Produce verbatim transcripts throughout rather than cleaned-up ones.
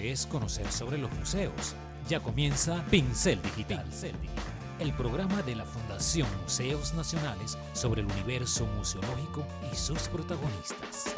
interés conocer sobre los museos. Ya comienza Pincel Digital, Pincel Digital, el programa de la Fundación Museos Nacionales sobre el universo museológico y sus protagonistas.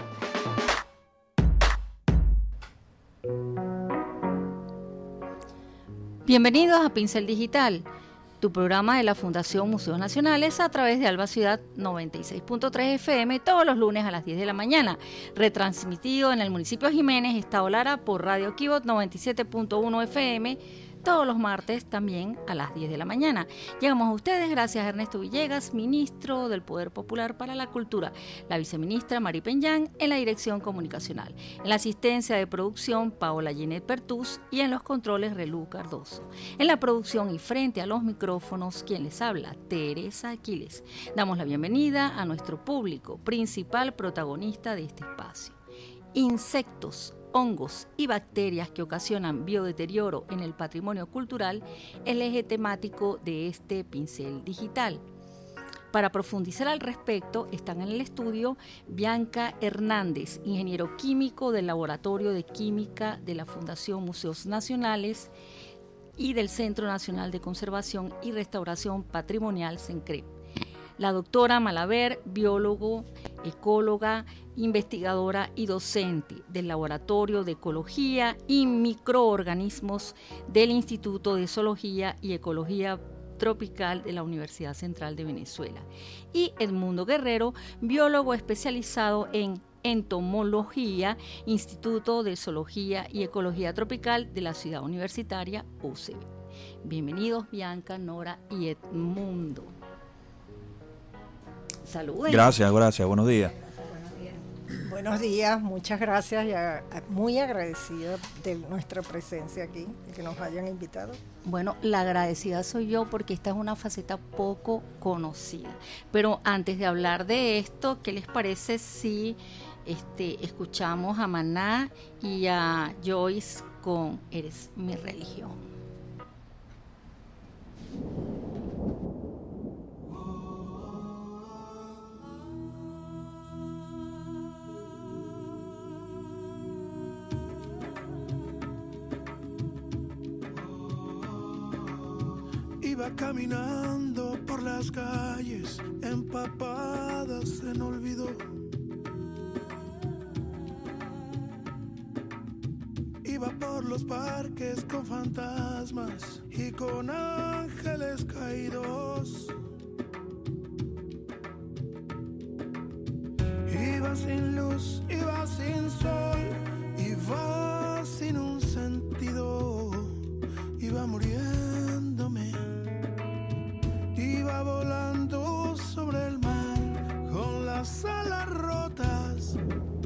Bienvenidos a Pincel Digital, tu programa de la Fundación Museos Nacionales a través de Alba Ciudad noventa y seis punto tres F M todos los lunes a las diez de la mañana, retransmitido en el municipio de Jiménez, Estado Lara, por Radio Quibot noventa y siete punto uno F M, todos los martes también a las diez de la mañana. Llegamos a ustedes gracias a Ernesto Villegas, ministro del Poder Popular para la Cultura, la viceministra Mari Peñán en la dirección comunicacional, en la asistencia de producción Paola Ginet Pertús y en los controles Relú Cardoso. En la producción y frente a los micrófonos, quien les habla, Teresa Aquiles. Damos la bienvenida a nuestro público, principal protagonista de este espacio. Insectos, hongos y bacterias que ocasionan biodeterioro en el patrimonio cultural, el eje temático de este pincel digital. Para profundizar al respecto, están en el estudio Bianca Hernández, ingeniero químico del Laboratorio de Química de la Fundación Museos Nacionales y del Centro Nacional de Conservación y Restauración Patrimonial, CENCREP. La doctora Malaver, biólogo, ecóloga, investigadora y docente del Laboratorio de Ecología y Microorganismos del Instituto de Zoología y Ecología Tropical de la Universidad Central de Venezuela. Y Edmundo Guerrero, biólogo especializado en entomología, Instituto de Zoología y Ecología Tropical de la Ciudad Universitaria U C B. Bienvenidos Bianca, Nora y Edmundo. Saluden. Gracias, gracias, buenos días. Buenos días, buenos días, muchas gracias y a, muy agradecida de nuestra presencia aquí, de que nos hayan invitado. Bueno, la agradecida soy yo porque esta es una faceta poco conocida. Pero antes de hablar de esto, ¿qué les parece si este, escuchamos a Maná y a Joyce con Eres mi religión? Iba caminando por las calles empapadas en olvido. Iba por los parques con fantasmas y con ángeles caídos. Iba sin luz, iba sin sol, iba sin un sentido, iba muriéndome. Iba volando sobre el mar con las alas rotas.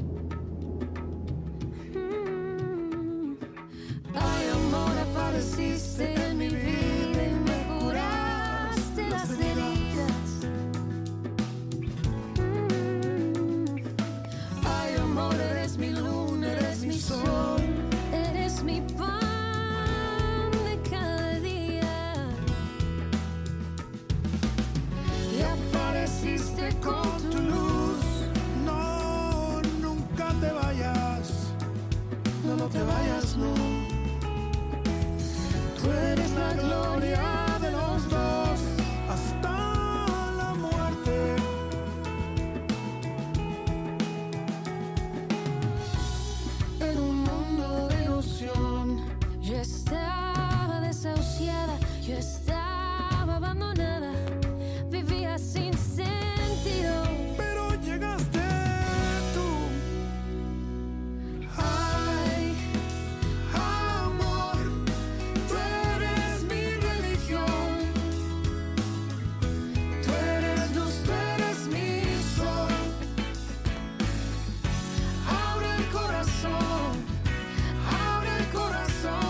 Mm. Ay, amor, apareciste en mi vida y me curaste las heridas. Mm. Ay, amor, eres mi luna, eres mi sol, eres mi pan. Con tu luz, no, nunca te vayas, no, no te vayas, no. Tú eres la gloria de los dos hasta la muerte. En un mundo de ilusión, yo estaba desahuciada, yo estaba abandonada, vivía sin sentido, pero llegaste tú. Ay, amor, tú eres mi religión, tú eres luz, tú eres mi sol. Abre el corazón, abre el corazón.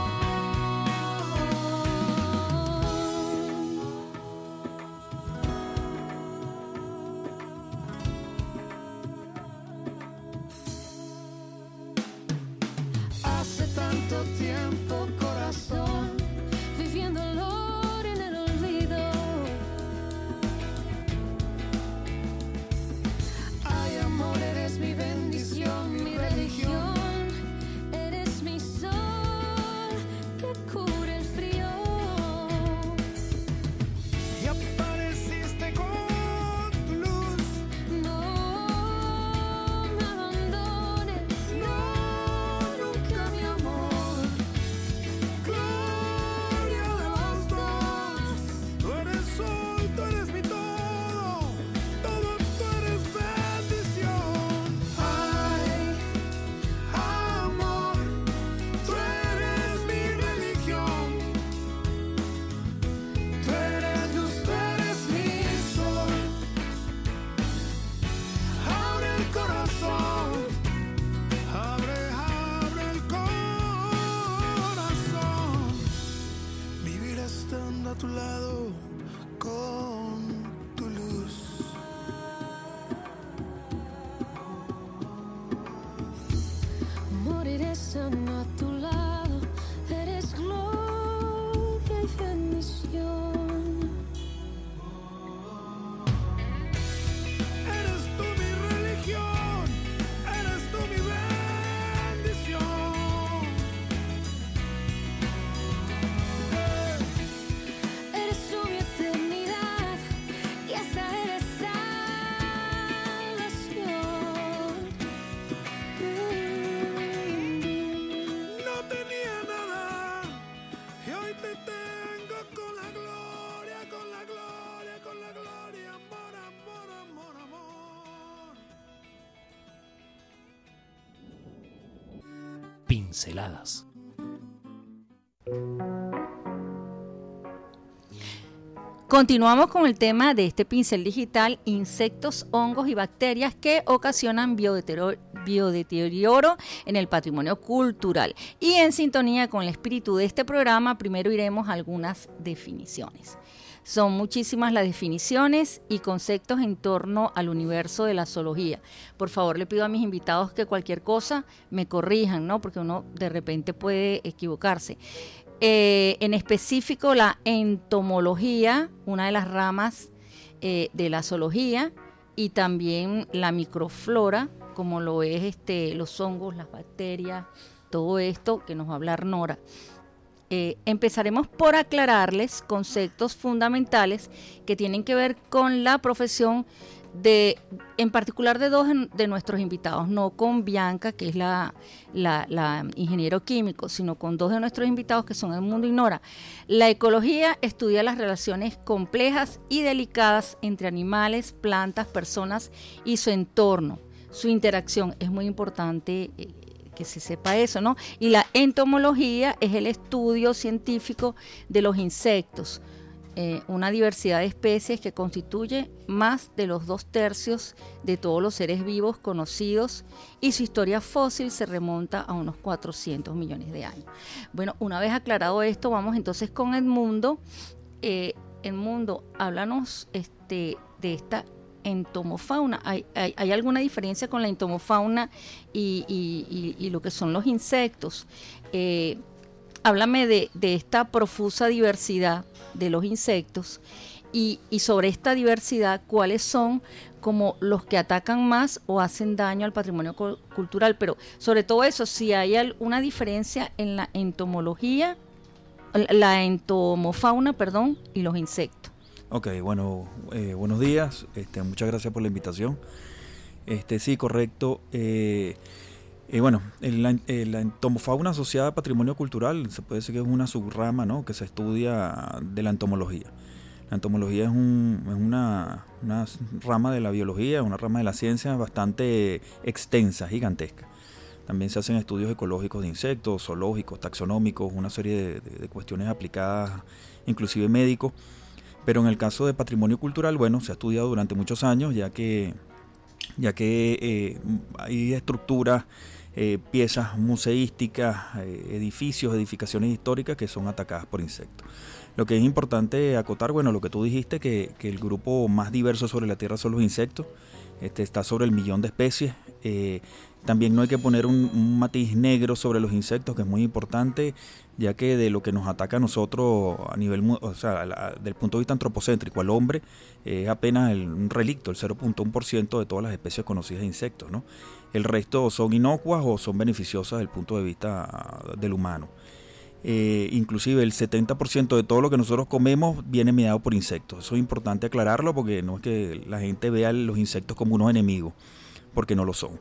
Hace tanto tiempo, corazón, viviendo el dolor en el olvido. Ay, amor, eres mi bendición, mi religión, eres mi sol. estando a tu lado, eres gloria y bendición. Eres tú mi religión, eres tú mi bendición. Eres tú mi eternidad y esa eres salvación. No tenía nada y hoy te tengo con la gloria, con la gloria, con la gloria, amor, amor, amor, amor. Pinceladas. Continuamos con el tema de este pincel digital, insectos, hongos y bacterias que ocasionan biodeterioro, biodeterioro en el patrimonio cultural. Y en sintonía con el espíritu de este programa, primero iremos a algunas definiciones. Son muchísimas las definiciones y conceptos en torno al universo de la zoología. Por favor, le pido a mis invitados que cualquier cosa me corrijan, ¿no? Porque uno de repente puede equivocarse. Eh, en específico, la entomología, una de las ramas eh, de la zoología, y también la microflora, como lo es este, los hongos, las bacterias, todo esto que nos va a hablar Nora. Eh, empezaremos por aclararles conceptos fundamentales que tienen que ver con la profesión de, en particular de dos de nuestros invitados, no con Bianca, que es la, la, la ingeniero químico, sino con dos de nuestros invitados que son Edmundo y Nora. La ecología estudia las relaciones complejas y delicadas entre animales, plantas, personas y su entorno. Su interacción es muy importante, eh, que se sepa eso, ¿no? Y la entomología es el estudio científico de los insectos, eh, una diversidad de especies que constituye más de los dos tercios de todos los seres vivos conocidos, y su historia fósil se remonta a unos cuatrocientos millones de años. Bueno, una vez aclarado esto, vamos entonces con Edmundo. Eh, Edmundo, háblanos este, de esta entomofauna. ¿Hay, hay, ¿Hay alguna diferencia con la entomofauna y, y, y, y lo que son los insectos? Eh, háblame de, de esta profusa diversidad de los insectos y, y sobre esta diversidad, ¿cuáles son como los que atacan más o hacen daño al patrimonio cu- cultural? Pero sobre todo eso, si hay alguna diferencia en la entomología, la entomofauna, perdón, y los insectos. Ok, bueno, eh, buenos días, este, muchas gracias por la invitación. Este, sí, correcto. Eh, eh, bueno, el, la, eh, la entomofauna asociada a patrimonio cultural se puede decir que es una subrama, ¿no?, que se estudia de la entomología. La entomología es, un, es una, una rama de la biología, una rama de la ciencia bastante extensa, gigantesca. También se hacen estudios ecológicos de insectos, zoológicos, taxonómicos, una serie de, de, de cuestiones aplicadas, inclusive médicos. Pero en el caso de patrimonio cultural, bueno, se ha estudiado durante muchos años, ya que, ya que eh, hay estructuras, eh, piezas museísticas, eh, edificios, edificaciones históricas que son atacadas por insectos. Lo que es importante acotar, bueno, lo que tú dijiste, que, que el grupo más diverso sobre la Tierra son los insectos, este, está sobre el millón de especies. Eh, También no hay que poner un, un matiz negro sobre los insectos, que es muy importante, ya que de lo que nos ataca a nosotros a nivel, o sea, la, del punto de vista antropocéntrico al hombre, es eh, apenas el, un relicto, el cero punto uno por ciento de todas las especies conocidas de insectos, ¿no? El resto son inocuas o son beneficiosas desde el punto de vista del humano. Eh, inclusive el setenta por ciento de todo lo que nosotros comemos viene mediado por insectos. Eso es importante aclararlo, porque no es que la gente vea los insectos como unos enemigos, porque no lo son.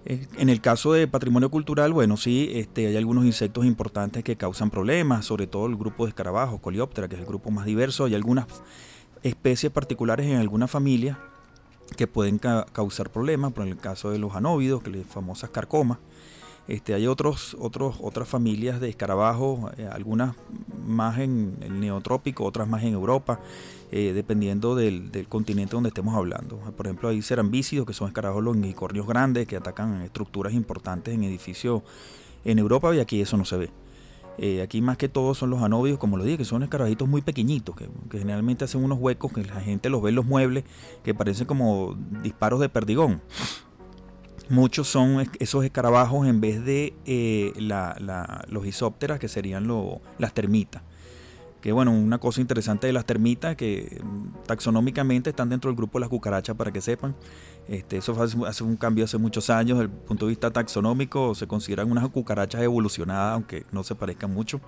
En el caso de patrimonio cultural, bueno, sí, este, hay algunos insectos importantes que causan problemas, sobre todo el grupo de escarabajos, Coleóptera, que es el grupo más diverso. Hay algunas especies particulares en algunas familias que pueden ca- causar problemas, por el caso de los anóvidos, que las famosas carcomas. Este, hay otros, otros, otras familias de escarabajos, eh, algunas más en el neotrópico, otras más en Europa, eh, dependiendo del, del continente donde estemos hablando. Por ejemplo, hay cerambícidos, que son escarabajos longicornios grandes, que atacan estructuras importantes en edificios en Europa, y aquí eso no se ve. Eh, aquí más que todo son los anóvidos, como lo dije, que son escarabajitos muy pequeñitos, que, que generalmente hacen unos huecos que la gente los ve en los muebles, que parecen como disparos de perdigón. muchos son es- esos escarabajos en vez de eh, la, la- los isópteras, que serían lo- las termitas. Que bueno, una cosa interesante de las termitas que mm, taxonómicamente están dentro del grupo de las cucarachas, para que sepan. Este, eso fue hace, hace un cambio hace muchos años. Desde el punto de vista taxonómico se consideran unas cucarachas evolucionadas, aunque no se parezcan mucho.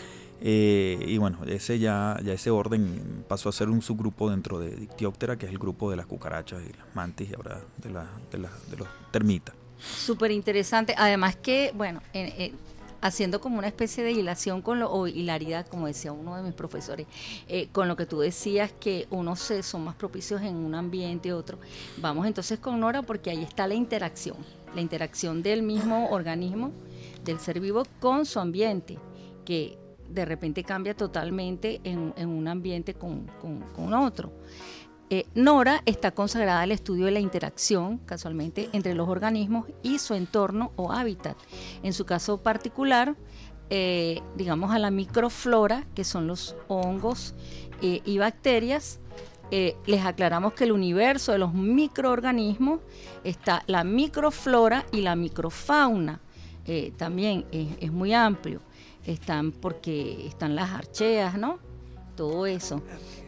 Eh, y bueno, ese ya, ya ese orden pasó a ser un subgrupo dentro de Dictyoptera, que es el grupo de las cucarachas y las mantis, y ahora de, la, de, la, de los termitas. Súper interesante. Además que, bueno, en- en- haciendo como una especie de hilación con lo, o hilaridad, como decía uno de mis profesores, eh, con lo que tú decías, que unos se, son más propicios en un ambiente y otro. Vamos entonces con Nora, porque ahí está la interacción, la interacción del mismo organismo, del ser vivo, con su ambiente, que de repente cambia totalmente en, en un ambiente con, con, con otro. Eh, Nora está consagrada al estudio de la interacción, casualmente, entre los organismos y su entorno o hábitat. En su caso particular, eh, digamos a la microflora, que son los hongos eh, y bacterias. Eh, les aclaramos que el universo de los microorganismos está la microflora y la microfauna. Eh, también es, es muy amplio. Están porque están las archeas, ¿no? Todo eso.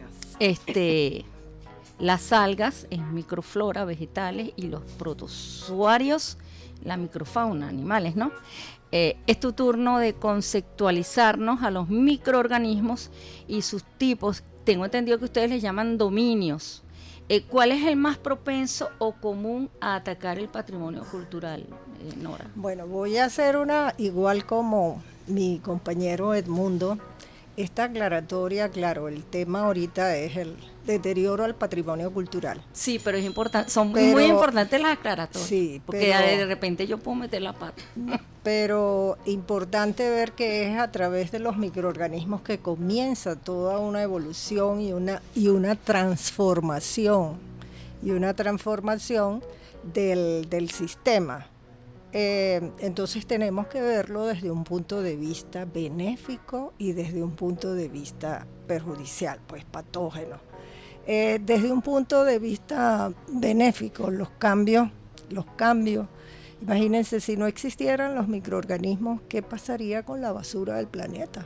Este... Las algas en microflora, vegetales, y los protozoarios, la microfauna, animales, ¿no? Eh, es tu turno de conceptualizarnos a los microorganismos y sus tipos. Tengo entendido que ustedes les llaman dominios. Eh, ¿Cuál es el más propenso o común a atacar el patrimonio cultural, eh, Nora? Bueno, voy a hacer una, igual como mi compañero Edmundo, esta aclaratoria. Claro, el tema ahorita es el deterioro al patrimonio cultural. Sí, pero es importante, son Pero- muy importantes las aclaratorias. Sí, porque pero- de repente yo puedo meter la pata. Pero importante ver que es a través de los microorganismos que comienza toda una evolución y una, y una transformación, y una transformación del, del sistema. Eh, entonces tenemos que verlo desde un punto de vista benéfico y desde un punto de vista perjudicial, pues patógeno. Eh, desde un punto de vista benéfico, los cambios, los cambios, imagínense si no existieran los microorganismos, ¿qué pasaría con la basura del planeta?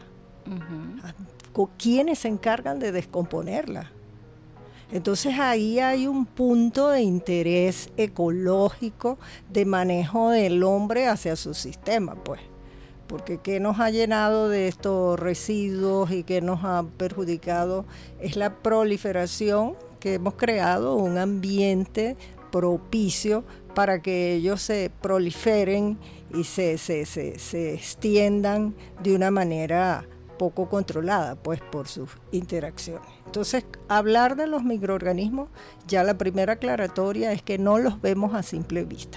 Ujú. ¿Quiénes se encargan de descomponerla? Entonces ahí hay un punto de interés ecológico, de manejo del hombre hacia su sistema, pues. Porque qué nos ha llenado de estos residuos y qué nos ha perjudicado es la proliferación, que hemos creado un ambiente propicio para que ellos se proliferen y se, se, se, se extiendan de una manera poco controlada, pues, por sus interacciones. Entonces, hablar de los microorganismos, ya la primera aclaratoria es que no los vemos a simple vista.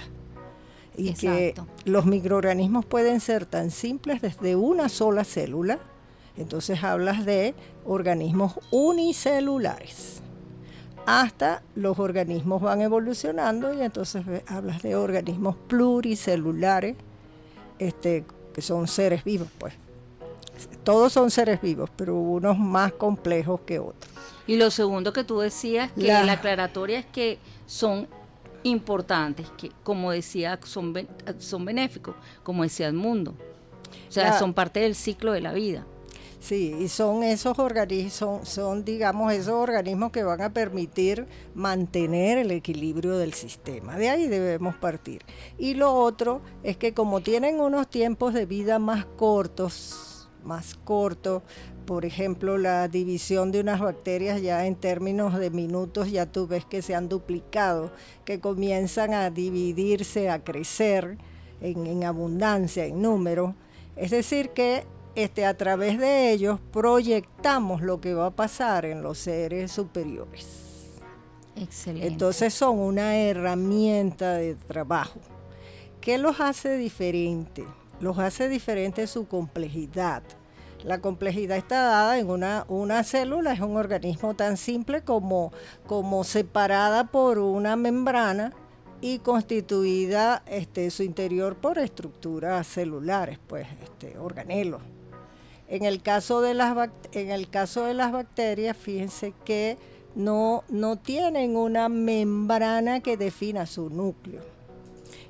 Y Exacto. que los microorganismos pueden ser tan simples desde una sola célula. Entonces hablas de organismos unicelulares. Hasta los organismos van evolucionando y entonces ve- hablas de organismos pluricelulares, este, que son seres vivos, pues. Todos son seres vivos, pero unos más complejos que otros. Y lo segundo que tú decías, que La- la aclaratoria es que son importantes, que como decía, son, ben- son benéficos, como decía Edmundo. O sea, La- son parte del ciclo de la vida. Sí, y son esos organismos, son, son, digamos, esos organismos que van a permitir mantener el equilibrio del sistema. De ahí debemos partir. Y lo otro es que como tienen unos tiempos de vida más cortos, más cortos, por ejemplo, la división de unas bacterias ya en términos de minutos, ya tú ves que se han duplicado, que comienzan a dividirse, a crecer en, en abundancia, en número. Es decir, que este, a través de ellos proyectamos lo que va a pasar en los seres superiores. Excelente. Entonces son una herramienta de trabajo. ¿Qué los hace diferentes? Los hace diferentes su complejidad. La complejidad está dada en una, una célula, es un organismo tan simple como, como separada por una membrana y constituida este, su interior por estructuras celulares, pues este, organelos. En el caso de las, bact- en el caso de las bacterias, fíjense que no, no tienen una membrana que defina su núcleo.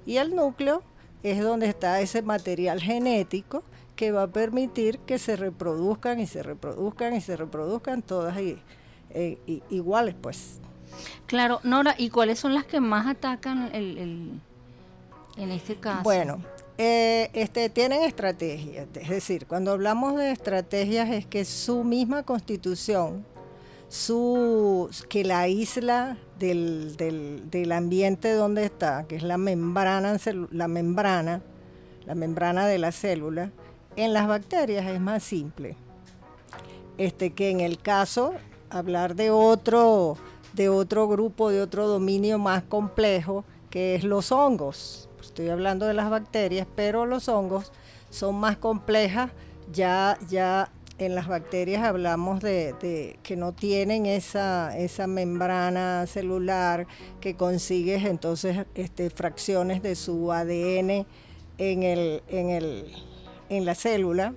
Y el núcleo es donde está ese material genético que va a permitir que se reproduzcan y se reproduzcan y se reproduzcan todas y, eh, y, iguales, pues. Claro, Nora, ¿y cuáles son las que más atacan el, el, en este caso? Bueno, eh, este, tienen estrategias, es decir, cuando hablamos de estrategias es que su misma constitución, su, que la aísla del, del, del ambiente donde está, que es la membrana, la membrana, la membrana de la célula, en las bacterias es más simple. Este, que en el caso, hablar de otro, de otro grupo, de otro dominio más complejo, que es los hongos. Estoy hablando de las bacterias, pero los hongos son más complejas. Ya, ya en las bacterias hablamos de, de que no tienen esa, esa membrana celular, que consigues entonces este, fracciones de su A D N en el, en el, en la célula.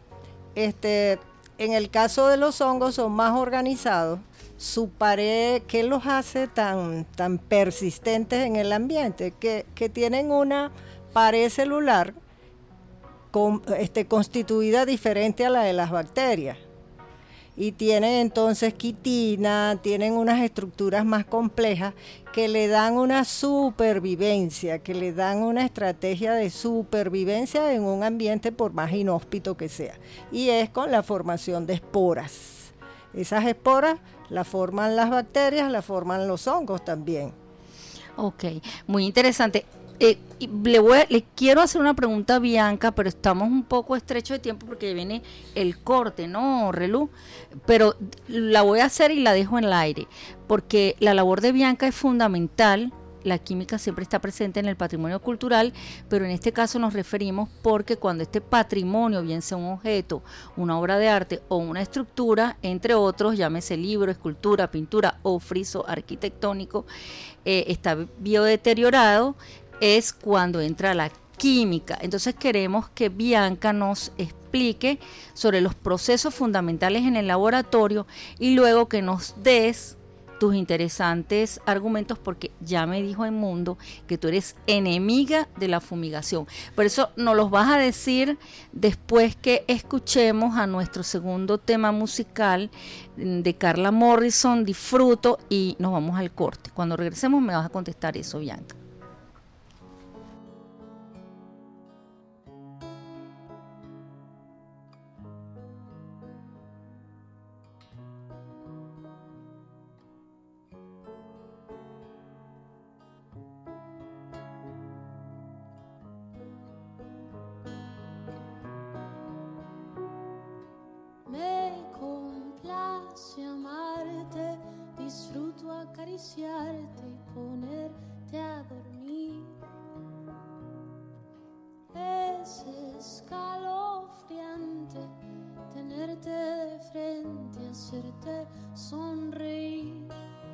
Este, en el caso de los hongos son más organizados. Su pared, ¿qué los hace tan, tan persistentes en el ambiente? Que, que tienen una pared celular con, este, constituida diferente a la de las bacterias. Y tienen entonces quitina, tienen unas estructuras más complejas que le dan una supervivencia, que le dan una estrategia de supervivencia en un ambiente por más inhóspito que sea. Y es con la formación de esporas. Esas esporas las forman las bacterias, las forman los hongos también. Ok, muy interesante. Eh, le, voy a, le quiero hacer una pregunta a Bianca, pero estamos un poco estrechos de tiempo porque viene el corte, ¿no, Relú? Pero la voy a hacer y la dejo en el aire, porque la labor de Bianca es fundamental. La química siempre está presente en el patrimonio cultural, pero en este caso nos referimos porque cuando este patrimonio, bien sea un objeto, una obra de arte o una estructura, entre otros, llámese libro, escultura, pintura o friso arquitectónico, eh, está biodeteriorado, es cuando entra la química. Entonces queremos que Bianca nos explique sobre los procesos fundamentales en el laboratorio y luego que nos des tus interesantes argumentos, porque ya me dijo el mundo que tú eres enemiga de la fumigación. Por eso nos los vas a decir después que escuchemos a nuestro segundo tema musical de Carla Morrison, Disfruto, y nos vamos al corte. Cuando regresemos me vas a contestar eso, Bianca. Disfruto acariciarte y ponerte a dormir. Es escalofriante tenerte de frente, hacerte sonreír.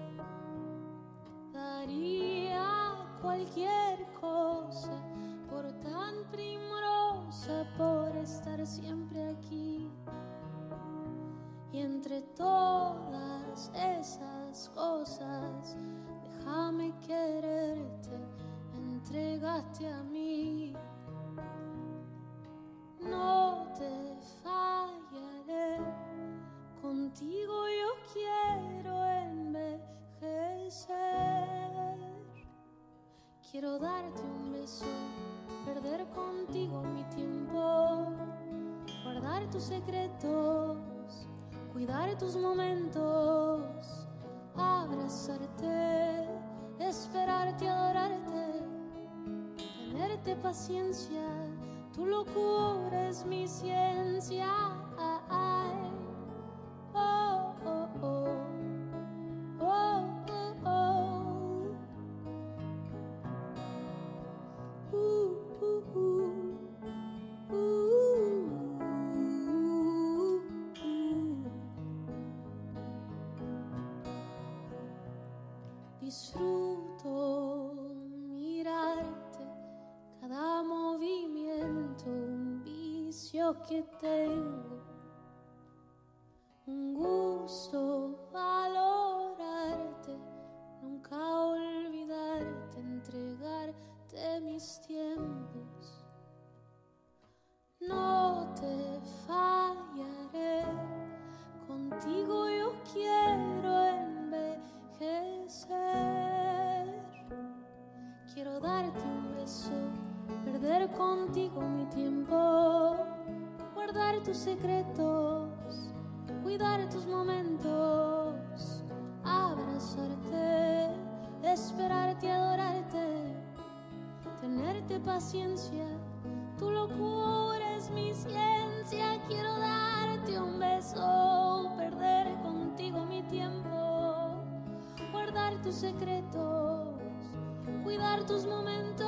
Daría cualquier cosa por tan primorosa, por estar siempre aquí. Y entre todas esas cosas, déjame quererte, entregaste a mí. No te fallaré, contigo yo quiero envejecer. Quiero darte un beso, perder contigo mi tiempo, guardar tus secretos, cuidar tus momentos, abrazarte, esperarte, adorarte, tenerte paciencia, tu locura es mi ciencia. Ay, oh, oh, oh, oh, oh, oh. Uh, uh, uh. Disfruto mirarte, cada movimiento, un vicio que tengo, un gusto valorarte, nunca olvidarte, entregarte de mis tiempos. No te fallaré, contigo yo quiero envejecer. Quiero darte un beso, perder contigo mi tiempo, guardar tus secretos, cuidar tus momentos, abrazarte, esperarte, adorarte, tenerte paciencia, tu locura es mi ciencia. Quiero darte un beso, perder contigo mi tiempo, guardar tus secretos, cuidar tus momentos,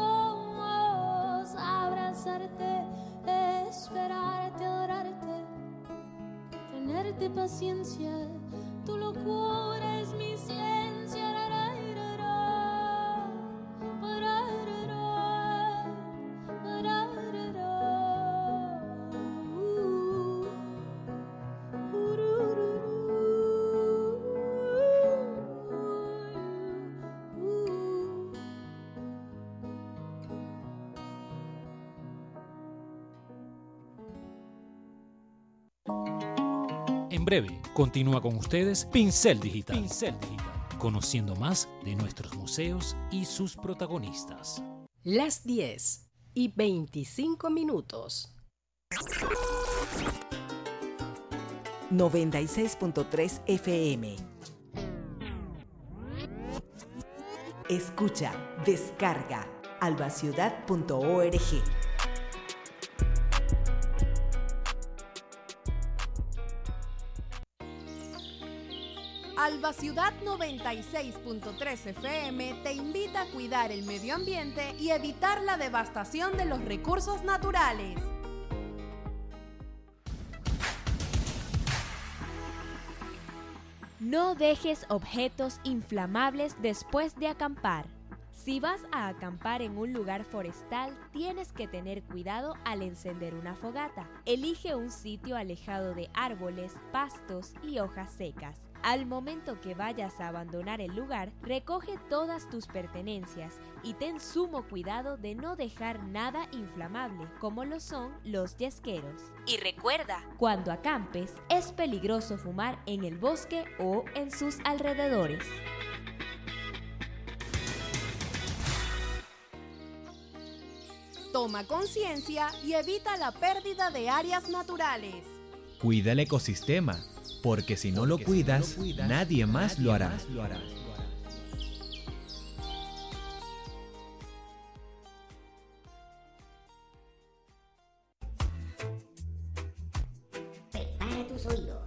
abrazarte, esperarte, adorarte, tenerte paciencia, tu locura es mi ciencia. En breve, continúa con ustedes Pincel Digital. Pincel Digital. Conociendo más de nuestros museos y sus protagonistas. Las diez y veinticinco minutos. noventa y seis punto tres F M. Escucha, descarga, albaciudad punto org. Alba Ciudad noventa y seis punto tres F M te invita a cuidar el medio ambiente y evitar la devastación de los recursos naturales. No dejes objetos inflamables después de acampar. Si vas a acampar en un lugar forestal, tienes que tener cuidado al encender una fogata. Elige un sitio alejado de árboles, pastos y hojas secas. Al momento que vayas a abandonar el lugar, recoge todas tus pertenencias y ten sumo cuidado de no dejar nada inflamable, como lo son los yesqueros. Y recuerda, cuando acampes, es peligroso fumar en el bosque o en sus alrededores. Toma conciencia y evita la pérdida de áreas naturales. Cuida el ecosistema, porque si no lo cuidas, nadie más lo hará. Prepara tus oídos.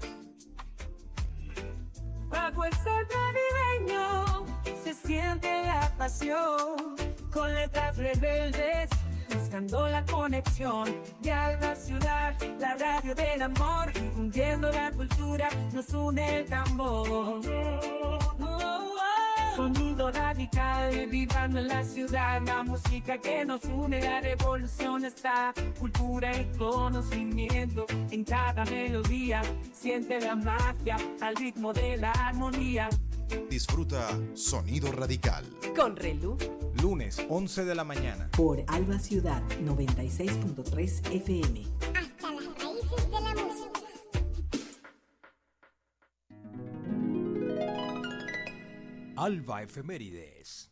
Bajo el sol navideño se siente la pasión, con letras rebeldes buscando la conexión de Alba Ciudad, la radio del amor, difundiendo la cultura, nos une el tambor. Oh, oh, oh. Sonido radical, vibrando en la ciudad, la música que nos une, la revolución está, cultura y conocimiento, en cada melodía, siente la magia, al ritmo de la armonía. Disfruta Sonido Radical con Relú, lunes once de la mañana por Alba Ciudad noventa y seis punto tres F M. Hasta las raíces de la música. Alba Efemérides.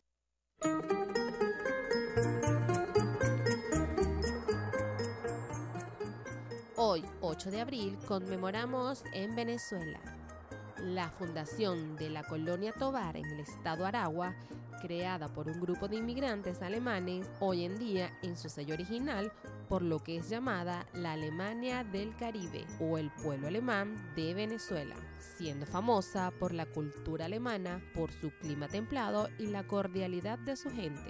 Hoy, ocho de abril, conmemoramos en Venezuela la fundación de la colonia Tovar en el estado Aragua, creada por un grupo de inmigrantes alemanes, hoy en día en su sello original, por lo que es llamada la Alemania del Caribe o el pueblo alemán de Venezuela, siendo famosa por la cultura alemana, por su clima templado y la cordialidad de su gente.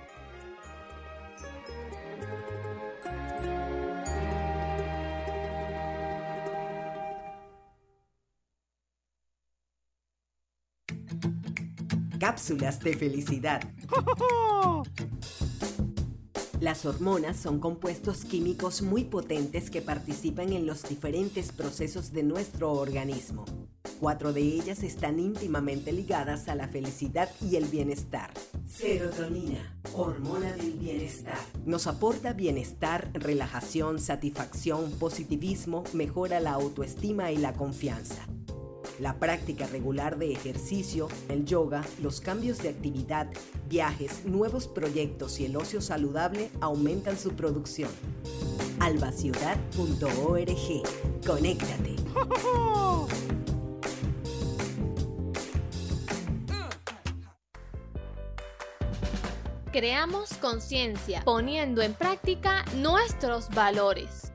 Cápsulas de felicidad. Las hormonas son compuestos químicos muy potentes que participan en los diferentes procesos de nuestro organismo. Cuatro de ellas están íntimamente ligadas a la felicidad y el bienestar. Serotonina, hormona del bienestar. Nos aporta bienestar, relajación, satisfacción, positivismo, mejora la autoestima y la confianza. La práctica regular de ejercicio, el yoga, los cambios de actividad, viajes, nuevos proyectos y el ocio saludable aumentan su producción. alba ciudad punto org. Conéctate. Creamos conciencia, poniendo en práctica nuestros valores.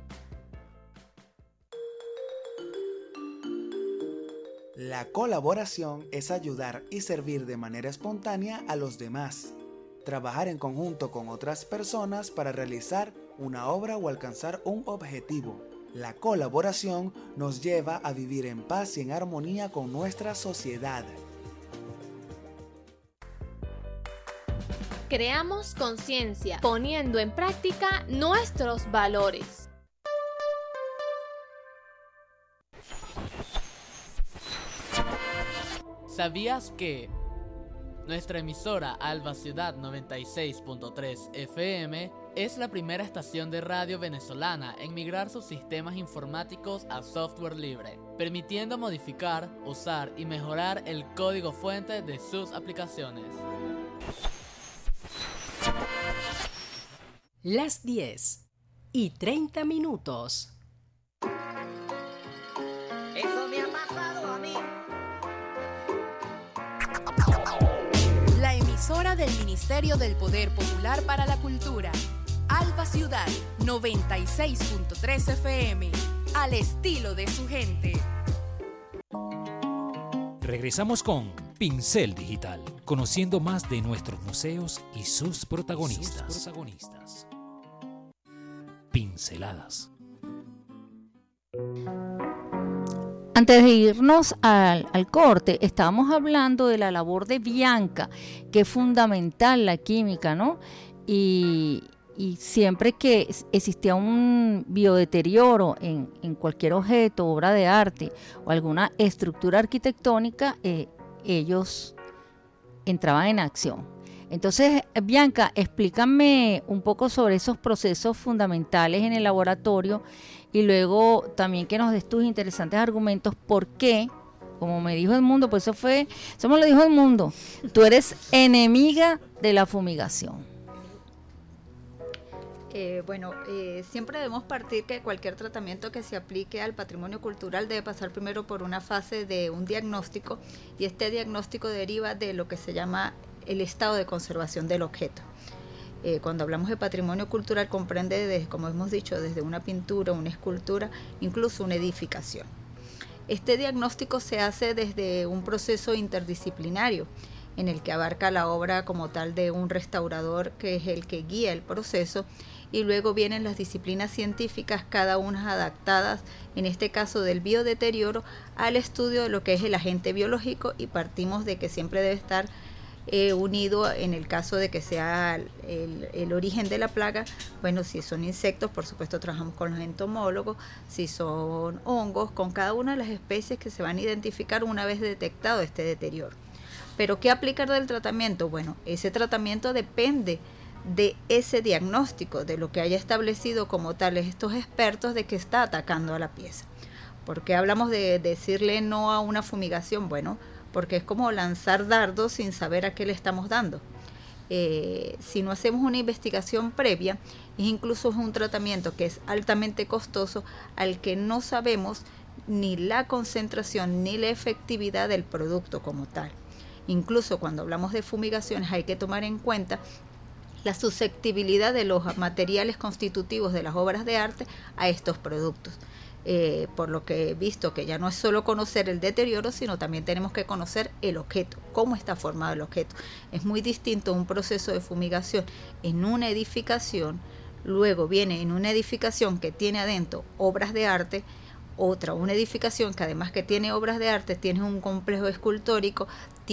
La colaboración es ayudar y servir de manera espontánea a los demás. Trabajar en conjunto con otras personas para realizar una obra o alcanzar un objetivo. La colaboración nos lleva a vivir en paz y en armonía con nuestra sociedad. Creamos conciencia, poniendo en práctica nuestros valores. ¿Sabías que nuestra emisora Alba Ciudad noventa y seis punto tres F M es la primera estación de radio venezolana en migrar sus sistemas informáticos a software libre, permitiendo modificar, usar y mejorar el código fuente de sus aplicaciones? Las diez y treinta minutos. Eso me ha pasado a mí. La emisora del Ministerio del Poder Popular para la Cultura, Alba Ciudad noventa y seis punto tres F M, al estilo de su gente. Regresamos con Pincel Digital, conociendo más de nuestros museos y sus protagonistas. Sus protagonistas. Pinceladas. Antes de irnos al, al corte, estábamos hablando de la labor de Bianca, que es fundamental la química, ¿no? Y, y siempre que existía un biodeterioro en, en cualquier objeto, obra de arte o alguna estructura arquitectónica, eh, ellos entraban en acción. Entonces, Bianca, explícame un poco sobre esos procesos fundamentales en el laboratorio y luego también que nos des tus interesantes argumentos por qué, como me dijo el mundo, pues eso fue, eso me lo dijo el mundo, tú eres enemiga de la fumigación. Eh, bueno, eh, siempre debemos partir que cualquier tratamiento que se aplique al patrimonio cultural debe pasar primero por una fase de un diagnóstico, y este diagnóstico deriva de lo que se llama el estado de conservación del objeto. Eh, cuando hablamos de patrimonio cultural comprende, desde, como hemos dicho, desde una pintura, una escultura, incluso una edificación. Este diagnóstico se hace desde un proceso interdisciplinario en el que abarca la obra como tal de un restaurador, que es el que guía el proceso, y luego vienen las disciplinas científicas, cada una adaptadas, en este caso del biodeterioro, al estudio de lo que es el agente biológico, y partimos de que siempre debe estar eh, unido en el caso de que sea el, el origen de la plaga. Bueno, si son insectos, por supuesto trabajamos con los entomólogos, si son hongos, con cada una de las especies que se van a identificar una vez detectado este deterioro. Pero ¿qué aplicar del tratamiento? Bueno, ese tratamiento depende de ese diagnóstico, de lo que haya establecido como tales estos expertos de que está atacando a la pieza. ¿Por qué hablamos de decirle no a una fumigación? Bueno, porque es como lanzar dardos sin saber a qué le estamos dando. Eh, si no hacemos una investigación previa, es incluso un tratamiento que es altamente costoso, al que no sabemos ni la concentración ni la efectividad del producto como tal. Incluso cuando hablamos de fumigaciones hay que tomar en cuenta la susceptibilidad de los materiales constitutivos de las obras de arte a estos productos. Eh, por lo que he visto que ya no es solo conocer el deterioro, sino también tenemos que conocer el objeto, cómo está formado el objeto. Es muy distinto un proceso de fumigación en una edificación, luego viene en una edificación que tiene adentro obras de arte, otra, una edificación que además que tiene obras de arte, tiene un complejo escultórico,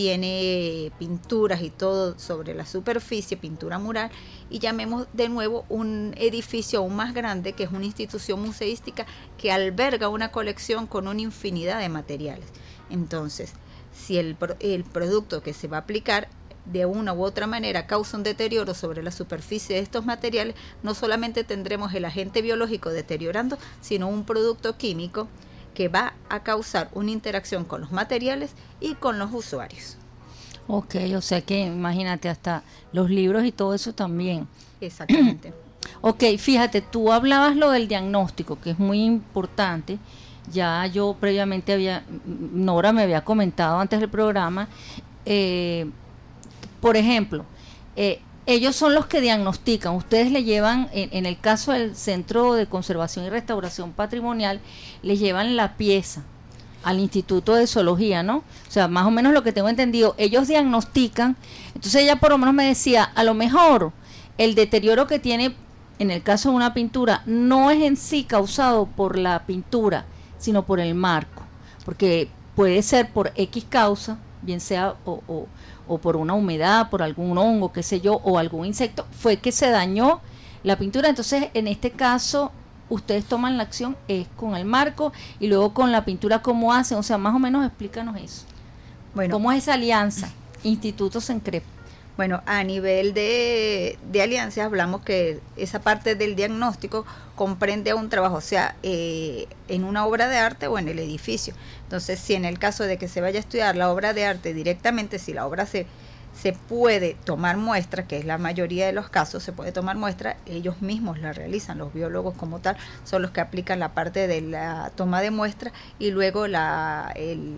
tiene pinturas y todo sobre la superficie, pintura mural, y llamemos de nuevo un edificio aún más grande, que es una institución museística que alberga una colección con una infinidad de materiales. Entonces, si el, el producto que se va a aplicar de una u otra manera causa un deterioro sobre la superficie de estos materiales, no solamente tendremos el agente biológico deteriorando, sino un producto químico que va a causar una interacción con los materiales y con los usuarios. Ok, o sea que imagínate, hasta los libros y todo eso también. Exactamente. Ok, fíjate, tú hablabas lo del diagnóstico, que es muy importante. Ya yo previamente había, Nora me había comentado antes del programa, eh, por ejemplo, eh, ellos son los que diagnostican, ustedes le llevan, en, en el caso del Centro de Conservación y Restauración Patrimonial, le llevan la pieza al Instituto de Zoología, ¿no? O sea, más o menos lo que tengo entendido, ellos diagnostican, entonces ella por lo menos me decía, a lo mejor el deterioro que tiene, en el caso de una pintura, no es en sí causado por la pintura, sino por el marco, porque puede ser por X causa, bien sea o, o o por una humedad, por algún hongo, qué sé yo, o algún insecto, fue que se dañó la pintura. Entonces, en este caso, ustedes toman la acción es con el marco y luego con la pintura, ¿cómo hacen? O sea, más o menos explícanos eso. Bueno, ¿cómo es esa alianza? Instituto Sencrep. Bueno, a nivel de, de alianzas hablamos que esa parte del diagnóstico comprende a un trabajo, o sea, eh, en una obra de arte o en el edificio. Entonces, si en el caso de que se vaya a estudiar la obra de arte directamente, si la obra se, se puede tomar muestra, que es la mayoría de los casos, se puede tomar muestra, ellos mismos la realizan, los biólogos como tal, son los que aplican la parte de la toma de muestra y luego la, el,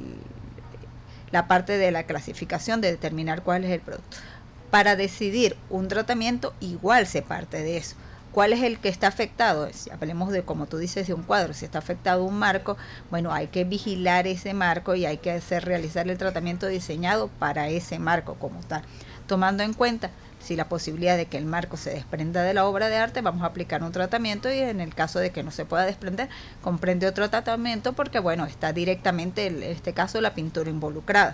la parte de la clasificación, de determinar cuál es el producto. Para decidir un tratamiento, igual se parte de eso. ¿Cuál es el que está afectado? Si hablemos de, como tú dices, de un cuadro, si está afectado un marco, bueno, hay que vigilar ese marco y hay que hacer realizar el tratamiento diseñado para ese marco como tal. Tomando en cuenta si la posibilidad de que el marco se desprenda de la obra de arte, vamos a aplicar un tratamiento, y en el caso de que no se pueda desprender, comprende otro tratamiento porque, bueno, está directamente, en este caso, la pintura involucrada.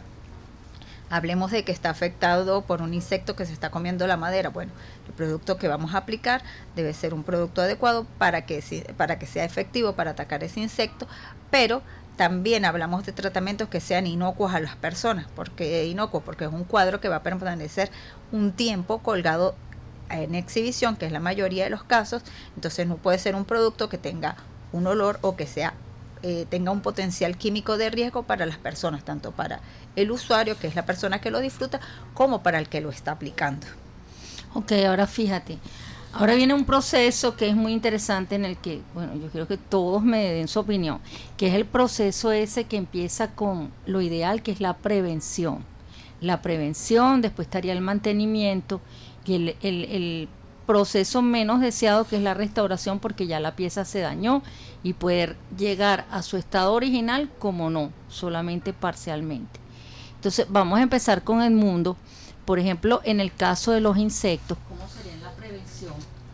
Hablemos de que está afectado por un insecto que se está comiendo la madera. Bueno, el producto que vamos a aplicar debe ser un producto adecuado para que, para que sea efectivo para atacar ese insecto, pero también hablamos de tratamientos que sean inocuos a las personas. ¿Por qué inocuos? Porque es un cuadro que va a permanecer un tiempo colgado en exhibición, que es la mayoría de los casos. Entonces no puede ser un producto que tenga un olor o que sea Eh, tenga un potencial químico de riesgo para las personas, tanto para el usuario, que es la persona que lo disfruta, como para el que lo está aplicando. Ok, ahora fíjate, ahora viene un proceso que es muy interesante, en el que, bueno, yo quiero que todos me den su opinión, que es el proceso ese que empieza con lo ideal, que es la prevención. La prevención, después estaría el mantenimiento, y el, el, el proceso menos deseado, que es la restauración, porque ya la pieza se dañó, y poder llegar a su estado original, como no, solamente parcialmente. Entonces vamos a empezar con Edmundo. Por ejemplo, en el caso de los insectos, ¿cómo sería la prevención?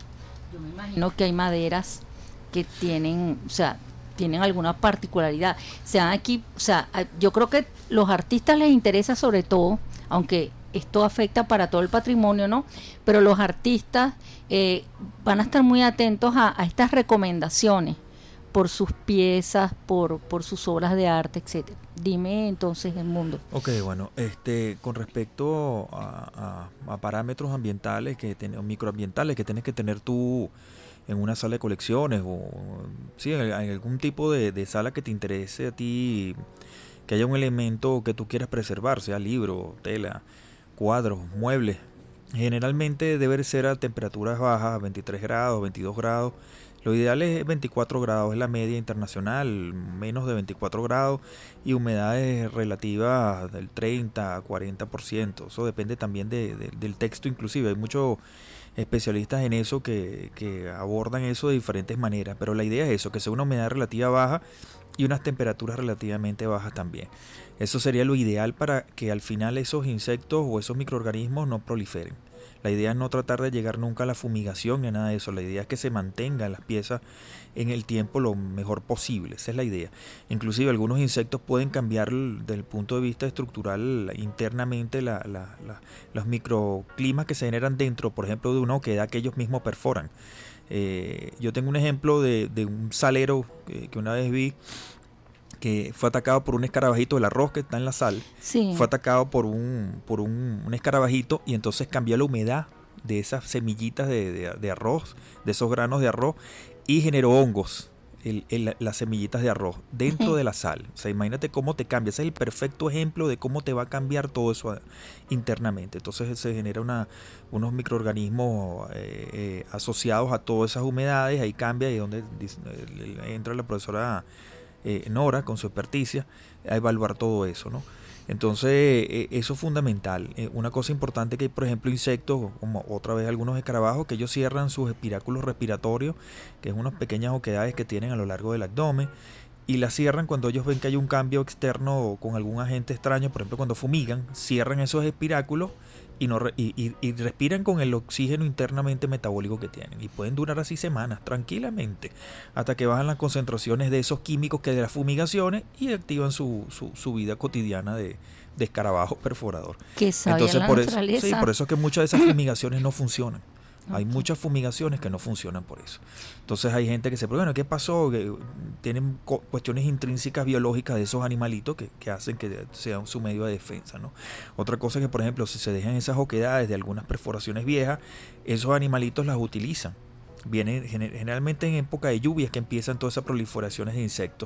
Yo me imagino que hay maderas que tienen, o sea, tienen alguna particularidad. O sea, aquí, o sea, yo creo que los artistas les interesa sobre todo, aunque esto afecta para todo el patrimonio, ¿no? Pero los artistas eh, van a estar muy atentos a, a estas recomendaciones por sus piezas, por, por sus obras de arte, etcétera. Dime entonces, Edmundo. Ok, bueno, este, con respecto a, a, a parámetros ambientales, que ten, microambientales que tienes que tener tú en una sala de colecciones o sí, en, en algún tipo de, de sala que te interese a ti, que haya un elemento que tú quieras preservar, sea libro, tela, cuadros, muebles. Generalmente debe ser a temperaturas bajas, veintitrés grados, veintidós grados. Lo ideal es veinticuatro grados, es la media internacional, menos de veinticuatro grados, y humedades relativas del treinta a cuarenta por ciento. Eso depende también de, de, del texto inclusive. Hay muchos especialistas en eso que, que abordan eso de diferentes maneras, pero la idea es eso, que sea una humedad relativa baja y unas temperaturas relativamente bajas también. Eso sería lo ideal para que al final esos insectos o esos microorganismos no proliferen. La idea es no tratar de llegar nunca a la fumigación ni a nada de eso. La idea es que se mantengan las piezas en el tiempo lo mejor posible. Esa es la idea. Inclusive algunos insectos pueden cambiar desde el punto de vista estructural internamente la, la, la, los microclimas que se generan dentro, por ejemplo, de una oquedad que ellos mismos perforan. Eh, yo tengo un ejemplo de, de un salero que, que una vez vi, que fue atacado por un escarabajito del arroz que está en la sal. Sí. Fue atacado por un por un, un escarabajito y entonces cambió la humedad de esas semillitas de, de, de arroz, de esos granos de arroz, y generó hongos, el, el, las semillitas de arroz dentro uh-huh. de la sal. O sea, imagínate cómo te cambia. Ese es el perfecto ejemplo de cómo te va a cambiar todo eso a, internamente. Entonces se genera una, unos microorganismos eh, eh, asociados a todas esas humedades. Ahí cambia y donde eh, entra la profesora Eh, Nora con su experticia a evaluar todo eso, ¿no? Entonces eh, eso es fundamental. Eh, una cosa importante que hay, por ejemplo, insectos como otra vez algunos escarabajos, que ellos cierran sus espiráculos respiratorios, que es unas pequeñas oquedades que tienen a lo largo del abdomen, y las cierran cuando ellos ven que hay un cambio externo con algún agente extraño. Por ejemplo, cuando fumigan, cierran esos espiráculos y, no re, y, y, y respiran con el oxígeno internamente metabólico que tienen, y pueden durar así semanas tranquilamente hasta que bajan las concentraciones de esos químicos que de las fumigaciones y activan su, su, su vida cotidiana de, de escarabajo perforador. Que sabe Entonces la por eso, naturaleza. sí, por eso es que muchas de esas fumigaciones no funcionan. Hay muchas fumigaciones que no funcionan por eso. Entonces hay gente que se pregunta, bueno, ¿qué pasó? Que tienen co- cuestiones intrínsecas biológicas de esos animalitos que, que hacen que sea su medio de defensa, ¿no? Otra cosa es que, por ejemplo, si se dejan esas oquedades de algunas perforaciones viejas, esos animalitos las utilizan. Vienen generalmente en época de lluvias que empiezan todas esas proliferaciones de insectos,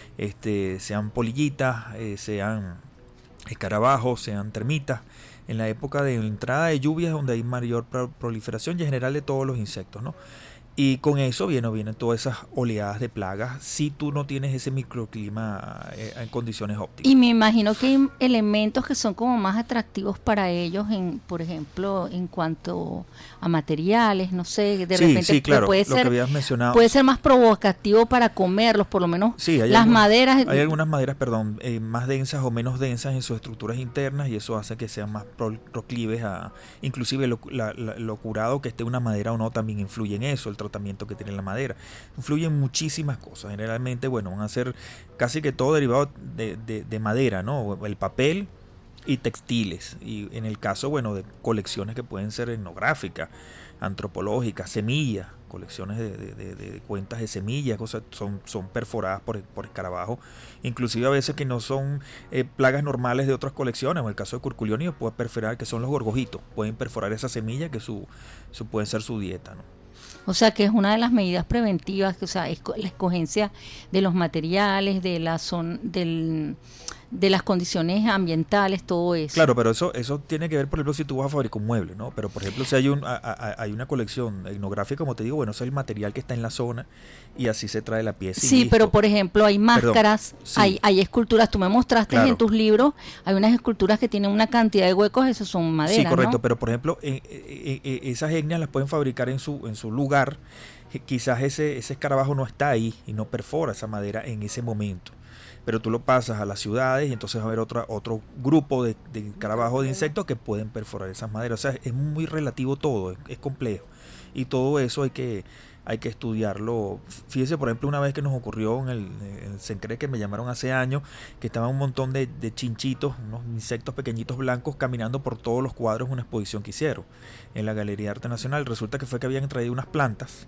este, sean polillitas, eh, sean escarabajos, sean termitas. En la época de entrada de lluvias es donde hay mayor proliferación y en general de todos los insectos, ¿no? Y con eso vienen, vienen todas esas oleadas de plagas si tú no tienes ese microclima eh, en condiciones óptimas. Y me imagino que hay elementos que son como más atractivos para ellos, en, por ejemplo, en cuanto a materiales, no sé, de sí, repente sí, claro, puede lo ser que habías mencionado. puede ser más provocativo para comerlos, por lo menos sí, hay las algunas, maderas. Hay algunas maderas, perdón, eh, más densas o menos densas en sus estructuras internas, y eso hace que sean más pro, proclives a, inclusive lo, la, la, lo curado que esté una madera o no también influye en eso, el tratamiento que tiene la madera. Influyen muchísimas cosas. Generalmente, bueno, van a ser casi que todo derivado de, de, de madera, ¿no? El papel y textiles. Y en el caso, bueno, de colecciones que pueden ser etnográficas, antropológicas, semillas, colecciones de, de, de, de cuentas de semillas, cosas son, son perforadas por, por escarabajos, inclusive a veces que no son eh, plagas normales de otras colecciones. En el caso de Curculionios puede perforar, que son los gorgojitos, pueden perforar esa semilla que su, su puede ser su dieta, ¿no? O sea, que es una de las medidas preventivas, que, o sea, esco- la escogencia de los materiales, de la zona, del, de las condiciones ambientales, todo eso. Claro, pero eso eso tiene que ver, por ejemplo, si tú vas a fabricar un mueble, ¿no? Pero, por ejemplo, si hay un a, a, hay una colección etnográfica, como te digo, bueno, eso es el material que está en la zona y así se trae la pieza. Sí, pero por ejemplo, hay máscaras, Perdón, sí. hay hay esculturas, tú me mostraste Claro. en tus libros, hay unas esculturas que tienen una cantidad de huecos, esos son madera, Sí, correcto, ¿no? pero por ejemplo, eh, eh, eh, esas etnias las pueden fabricar en su en su lugar. Quizás ese, ese escarabajo no está ahí y no perfora esa madera en ese momento, pero tú lo pasas a las ciudades y entonces va a haber otra, otro grupo de, de escarabajos, de insectos que pueden perforar esas maderas. O sea, es muy relativo todo, es, es complejo, y todo eso hay que hay que estudiarlo. Fíjese, por ejemplo, una vez que nos ocurrió en el, en el Sencre, que me llamaron hace años, que estaban un montón de, de chinchitos, unos insectos pequeñitos blancos caminando por todos los cuadros, una exposición que hicieron en la Galería de Arte Nacional. Resulta que fue que habían traído unas plantas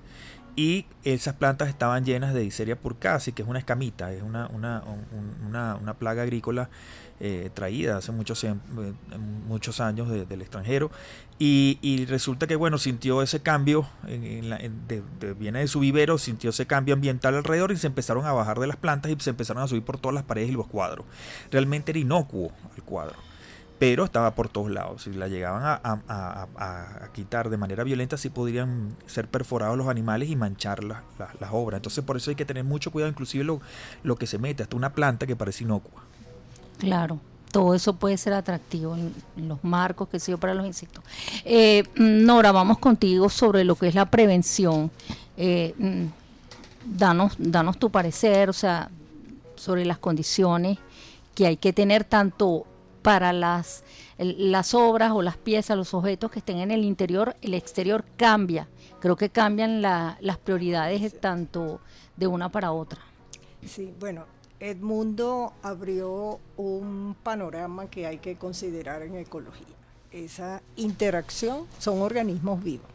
y esas plantas estaban llenas de Diceria purcasi, que es una escamita, es una, una, un, una, una plaga agrícola eh, traída hace muchos, eh, muchos años de, del extranjero, y, y resulta que, bueno, sintió ese cambio, en, en la, en, de, de, viene de su vivero, sintió ese cambio ambiental alrededor y se empezaron a bajar de las plantas y se empezaron a subir por todas las paredes y los cuadros. Realmente era inocuo el cuadro, pero estaba por todos lados. Si la llegaban a, a, a, a, a quitar de manera violenta, sí podrían ser perforados los animales y manchar la, la, las obras. Entonces por eso hay que tener mucho cuidado, inclusive lo, lo que se mete, hasta una planta que parece inocua. Claro, todo eso puede ser atractivo en, en los marcos, que sé yo, para los insectos. Eh, Nora, vamos contigo sobre lo que es la prevención. Eh, danos, danos tu parecer, o sea, sobre las condiciones que hay que tener tanto para las, el, las obras o las piezas, los objetos que estén en el interior, el exterior cambia. Creo que cambian la, las prioridades sí. tanto de una para otra. Sí, bueno, Edmundo abrió un panorama que hay que considerar en ecología. Esa interacción son organismos vivos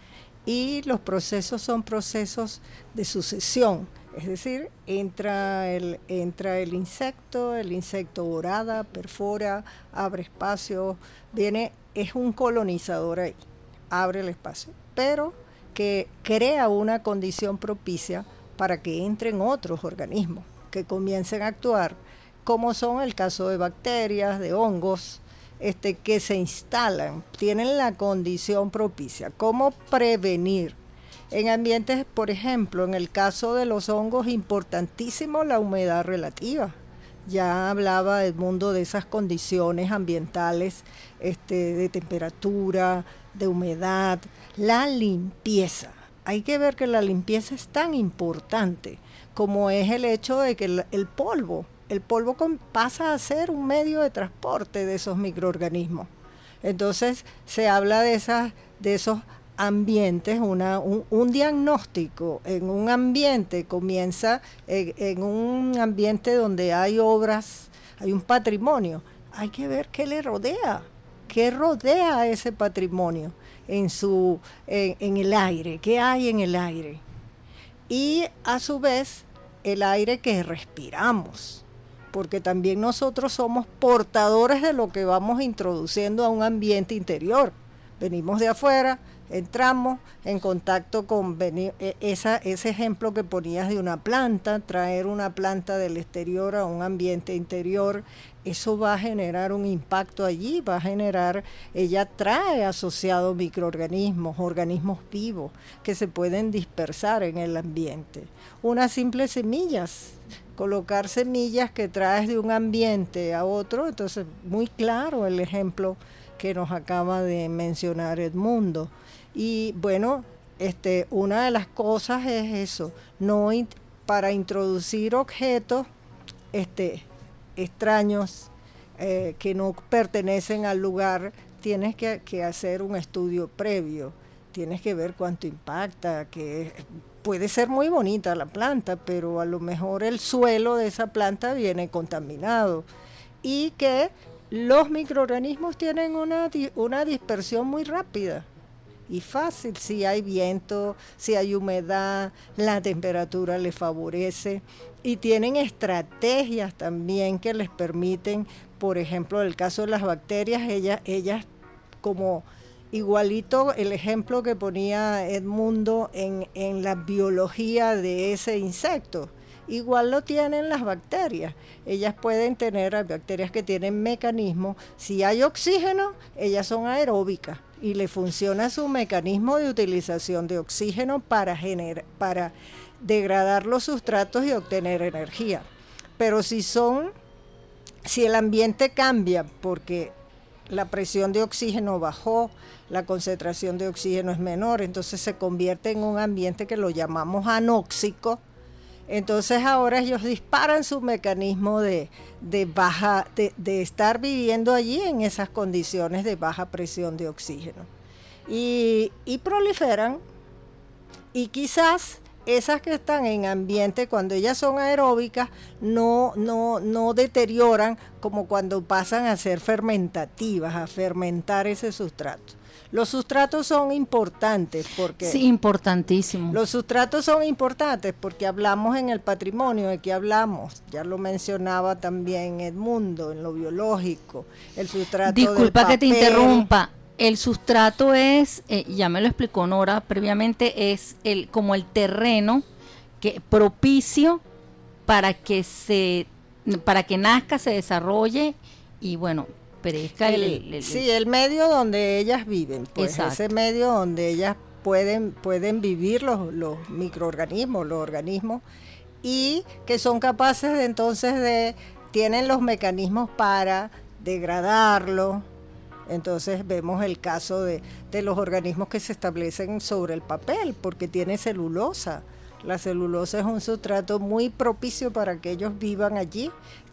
y los procesos son procesos de sucesión, es decir, entra el, entra el insecto, el insecto orada, perfora, abre espacio, viene, es un colonizador ahí, abre el espacio, pero que crea una condición propicia para que entren otros organismos que comiencen a actuar, como son el caso de bacterias, de hongos, Este, que se instalan, tienen la condición propicia. ¿Cómo prevenir? En ambientes, por ejemplo, en el caso de los hongos, importantísimo la humedad relativa. Ya hablaba Edmundo de esas condiciones ambientales, este, de temperatura, de humedad, la limpieza. Hay que ver que la limpieza es tan importante como es el hecho de que el, el polvo, el polvo con, pasa a ser un medio de transporte de esos microorganismos. Entonces se habla de, esas, de esos ambientes, una, un, un diagnóstico en un ambiente comienza en, en un ambiente donde hay obras, hay un patrimonio. Hay que ver qué le rodea, qué rodea a ese patrimonio en, su, en, en el aire, qué hay en el aire. Y a su vez el aire que respiramos, porque también nosotros somos portadores de lo que vamos introduciendo a un ambiente interior. Venimos de afuera, entramos en contacto con venir, esa, ese ejemplo que ponías de una planta, traer una planta del exterior a un ambiente interior, eso va a generar un impacto allí, va a generar, ella trae asociados microorganismos, organismos vivos que se pueden dispersar en el ambiente. Unas simples semillas, colocar semillas que traes de un ambiente a otro, entonces muy claro el ejemplo que nos acaba de mencionar Edmundo. Y bueno, este, una de las cosas es eso, no in, para introducir objetos este, extraños eh, que no pertenecen al lugar, tienes que, que hacer un estudio previo, tienes que ver cuánto impacta, que puede ser muy bonita la planta, pero a lo mejor el suelo de esa planta viene contaminado y que los microorganismos tienen una, una dispersión muy rápida y fácil, si hay viento, si hay humedad, la temperatura les favorece y tienen estrategias también que les permiten, por ejemplo, en el caso de las bacterias, ellas, ellas como igualito el ejemplo que ponía Edmundo en, en la biología de ese insecto, igual lo tienen las bacterias. Ellas pueden tener, hay bacterias que tienen mecanismos, si hay oxígeno, ellas son aeróbicas y le funciona su mecanismo de utilización de oxígeno para, gener, para degradar los sustratos y obtener energía. Pero si son, si el ambiente cambia porque la presión de oxígeno bajó, la concentración de oxígeno es menor, entonces se convierte en un ambiente que lo llamamos anóxico. Entonces ahora ellos disparan su mecanismo de, de baja, de, de estar viviendo allí en esas condiciones de baja presión de oxígeno. Y, y proliferan, y quizás esas que están en ambiente, cuando ellas son aeróbicas, no, no, no deterioran como cuando pasan a ser fermentativas, a fermentar ese sustrato. Los sustratos son importantes porque... Sí, importantísimo. Los sustratos son importantes porque hablamos en el patrimonio, ¿de qué hablamos? Ya lo mencionaba también Edmundo, en lo biológico, el sustrato Disculpa del que te papel. interrumpa. El sustrato es, eh, ya me lo explicó Nora previamente, es el como el terreno que propicio para que se, para que nazca, se desarrolle y bueno, perezca el, el, el sí, el medio donde ellas viven, pues exacto. Ese medio donde ellas pueden, pueden vivir los, los microorganismos, los organismos, y que son capaces de entonces de, tienen los mecanismos para degradarlo. Entonces vemos el caso de, de los organismos que se establecen sobre el papel, porque tiene celulosa. La celulosa es un sustrato muy propicio para que ellos vivan allí.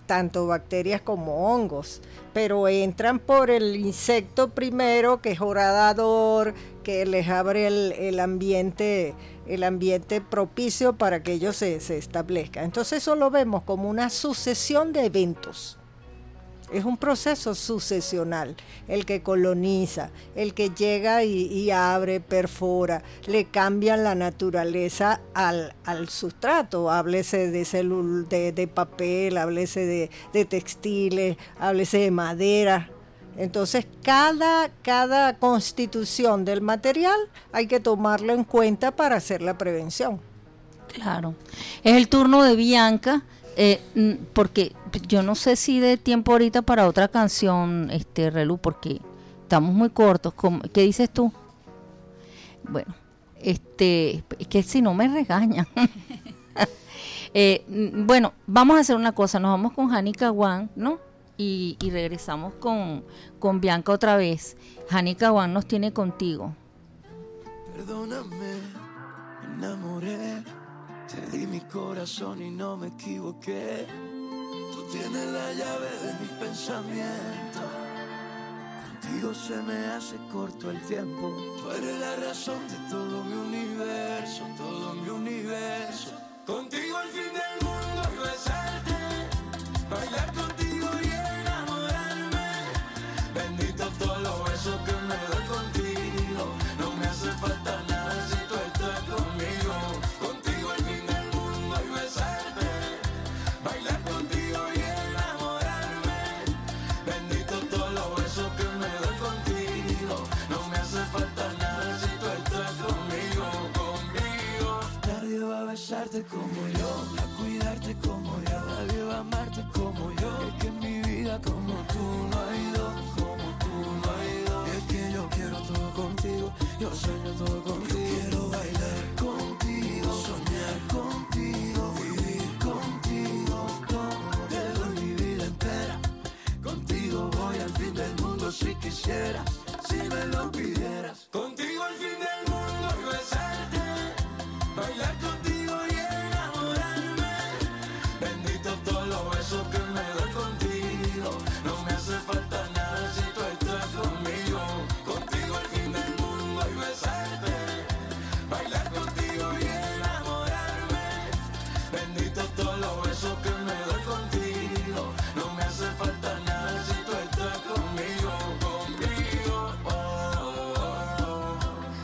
tanto bacterias como hongos, pero entran por el insecto primero, que es horadador, que les abre el, el ambiente el ambiente propicio para que ellos se, se establezcan. Entonces eso lo vemos como una sucesión de eventos. Es un proceso sucesional, el que coloniza, el que llega y, y abre, perfora, le cambian la naturaleza al, al sustrato, háblese de, celul, de, de papel, háblese de, de textiles, háblese de madera. Entonces cada, cada constitución del material hay que tomarlo en cuenta para hacer la prevención. Claro. Es el turno de Bianca. Eh, porque yo no sé si de tiempo ahorita para otra canción, este Relu, porque estamos muy cortos. ¿Qué dices tú? Bueno, este, es que si no me regañan. eh, bueno, vamos a hacer una cosa, nos vamos con Janica Wan, ¿no? Y, y regresamos con, con Bianca otra vez. Janica Wan nos tiene contigo. Perdóname, me enamoré. Te di mi corazón y no me equivoqué. Tú tienes la llave de mis pensamientos. Contigo se me hace corto el tiempo. Tú eres la razón de todo mi universo, todo mi universo. Contigo al fin del mundo y besarte, bailar contigo y enamorarme. Bendito todos los besos que me doy contigo. No me hace falta nada si tú estás conmigo. Contigo al fin del mundo y besarte, bailar contigo y enamorarme. Bendito todos los besos que me doy contigo. No me hace falta nada si tú estás conmigo, conmigo. Nadie va a besarte como yo, a cuidarte como yo. Nadie va a amarte como yo. Es que en mi vida como tú no hay dos, como tú no hay dos. Es que yo quiero todo contigo, yo sueño todo contigo. Yo quiero bailar contigo, soñar contigo, vivir contigo. Todo te doy mi vida entera. Contigo voy al fin del mundo si quisiera, si me lo pidieras. Contigo al fin del mundo y besarte, bailar contigo y enamorarme. Bendito todos los besos que me doy contigo. No me hace falta nada si tú estás conmigo. Contigo al fin del mundo y besarte, bailar contigo y enamorarme. Bendito todos los besos que me doy contigo. No me hace falta nada si tú estás conmigo, conmigo. Oh, oh,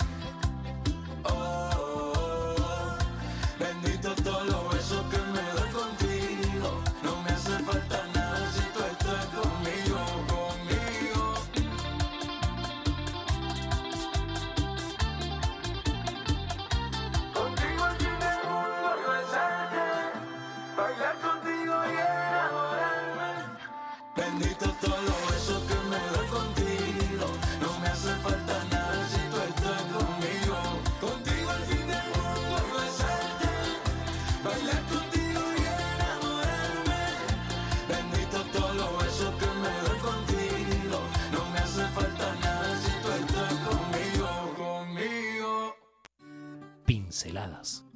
oh, oh. Bendito todos los besos que me doy contigo. No me hace falta nada si tú estás conmigo, conmigo. Contigo al fin del mundo y besarte, bailar contigo y enamorarme. Bendito todos los besos que me doy contigo. No me hace falta nada si tú estás conmigo. Contigo al fin del mundo y besarte, bailar contigo y enamorarme. Bendito todos los besos que me doy contigo. No me hace falta nada si tú estás conmigo, conmigo. Pinceladas.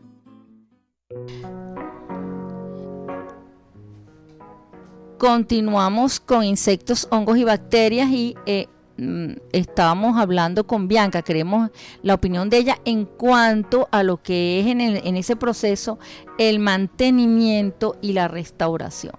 Continuamos con insectos, hongos y bacterias y eh, mm, estábamos hablando con Bianca. Queremos la opinión de ella en cuanto a lo que es en, el, en ese proceso el mantenimiento y la restauración.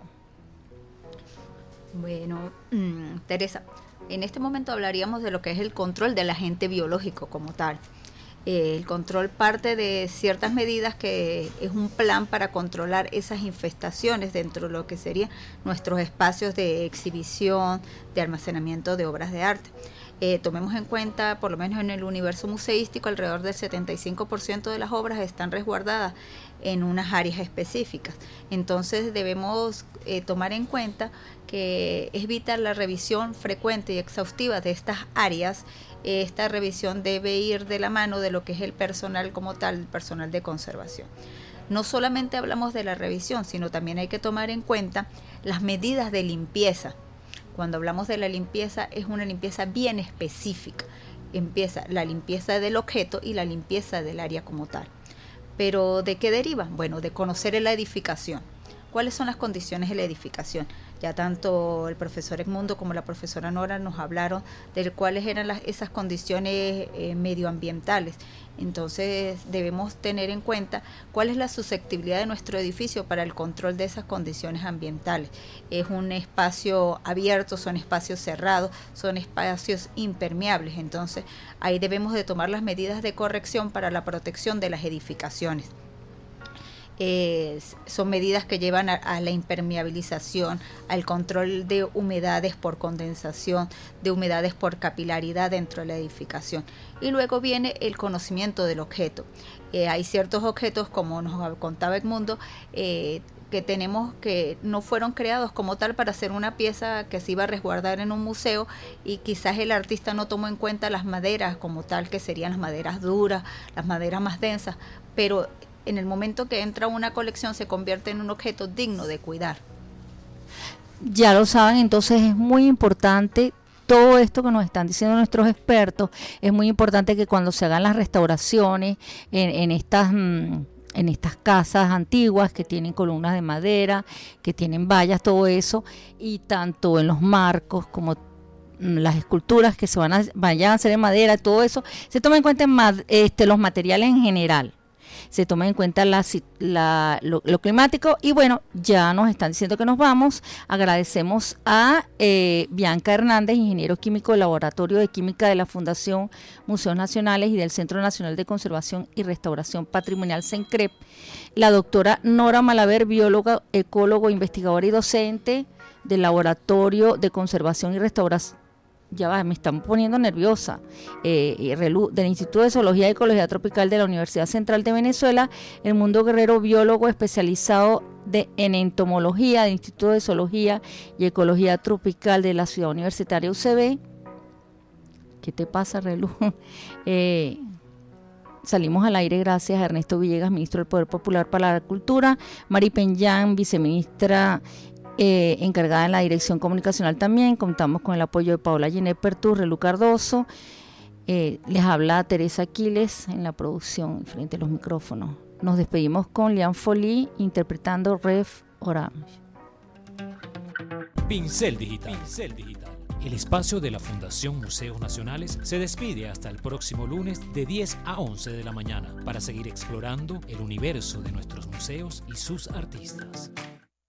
Bueno, mmm, Teresa, en este momento hablaríamos de lo que es el control del agente biológico como tal. Eh, el control parte de ciertas medidas que es un plan para controlar esas infestaciones dentro de lo que serían nuestros espacios de exhibición, de almacenamiento de obras de arte. Eh, tomemos en cuenta, por lo menos en el universo museístico, alrededor del setenta y cinco por ciento de las obras están resguardadas en unas áreas específicas. Entonces debemos eh, tomar en cuenta que es vital la revisión frecuente y exhaustiva de estas áreas. Esta revisión debe ir de la mano de lo que es el personal como tal, el personal de conservación. No solamente hablamos de la revisión, sino también hay que tomar en cuenta las medidas de limpieza. Cuando hablamos de la limpieza, es una limpieza bien específica. Empieza la limpieza del objeto y la limpieza del área como tal. ¿Pero de qué deriva? Bueno, de conocer la edificación. cuáles son las condiciones de la edificación. Ya tanto el profesor Edmundo como la profesora Nora nos hablaron de cuáles eran las, esas condiciones eh, medioambientales. Entonces debemos tener en cuenta cuál es la susceptibilidad de nuestro edificio para el control de esas condiciones ambientales. Es un espacio abierto, son espacios cerrados, son espacios impermeables. Entonces ahí debemos de tomar las medidas de corrección para la protección de las edificaciones. Eh, son medidas que llevan a, a la impermeabilización, al control de humedades por condensación, de humedades por capilaridad dentro de la edificación. Y luego viene el conocimiento del objeto. Eh, hay ciertos objetos, como nos contaba Edmundo, eh, que tenemos que no fueron creados como tal para hacer una pieza que se iba a resguardar en un museo, y quizás el artista no tomó en cuenta las maderas como tal, que serían las maderas duras, las maderas más densas, pero en el momento que entra una colección se convierte en un objeto digno de cuidar. Ya lo saben, entonces es muy importante todo esto que nos están diciendo nuestros expertos. Es muy importante que cuando se hagan las restauraciones en, en estas en estas casas antiguas que tienen columnas de madera, que tienen vallas, todo eso, y tanto en los marcos como las esculturas que se van a, vayan a hacer en madera, todo eso, se toma en cuenta en, este, los materiales en general. Se toma en cuenta la, la, lo, lo climático. Y bueno, ya nos están diciendo que nos vamos. Agradecemos a eh, Bianca Hernández, ingeniero químico del Laboratorio de Química de la Fundación Museos Nacionales y del Centro Nacional de Conservación y Restauración Patrimonial CENCREP, la doctora Nora Malaver, bióloga, ecólogo, investigadora y docente del Laboratorio de Conservación y Restauración. Ya va, me están poniendo nerviosa, eh, del Instituto de Zoología y Ecología Tropical de la Universidad Central de Venezuela, Edmundo Guerrero, biólogo especializado de, en entomología del Instituto de Zoología y Ecología Tropical de la Ciudad Universitaria U C B. ¿Qué te pasa, Relu? eh, salimos al aire gracias a Ernesto Villegas, ministro del Poder Popular para la Cultura, Mari Peñán, viceministra Eh, encargada en la dirección comunicacional también. Contamos con el apoyo de Paola Yené Pertú, Relu Cardoso. Eh, les habla Teresa Aquiles en la producción frente a los micrófonos. Nos despedimos con Lian Foley interpretando Ref Orange. Pincel Digital. Pincel Digital. El espacio de la Fundación Museos Nacionales se despide hasta el próximo lunes de diez a once de la mañana para seguir explorando el universo de nuestros museos y sus artistas.